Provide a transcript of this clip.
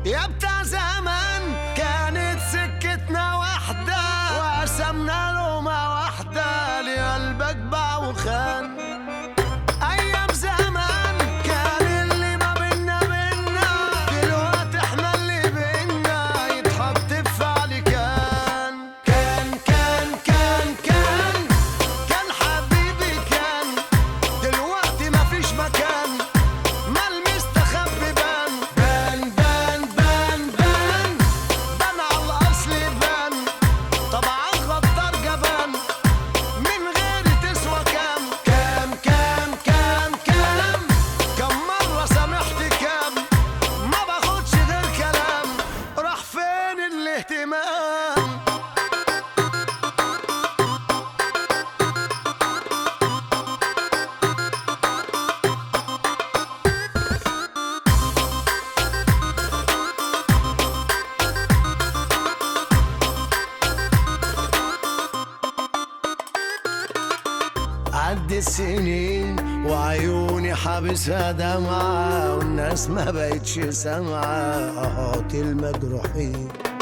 يا بتاع زمان كانت سكتنا واحدة وقسمنا لقمة واحدة لقلبك باع وخان. أيام زمان كان اللي ما بينا دلوقتي احنا اللي بينا يتحط في فعل كان حبيبي كان دلوقتي مفيش مكان ما المستخبي بان على الأصل بان طبعا غدار جبان من غير تسوى كم مرة سامحت كام ما باخدش غير كلام راح فين الاهتمام. عدي السنين وعيوني حابسها دمعة والناس ما بقتش سامعة أهات المجروحين.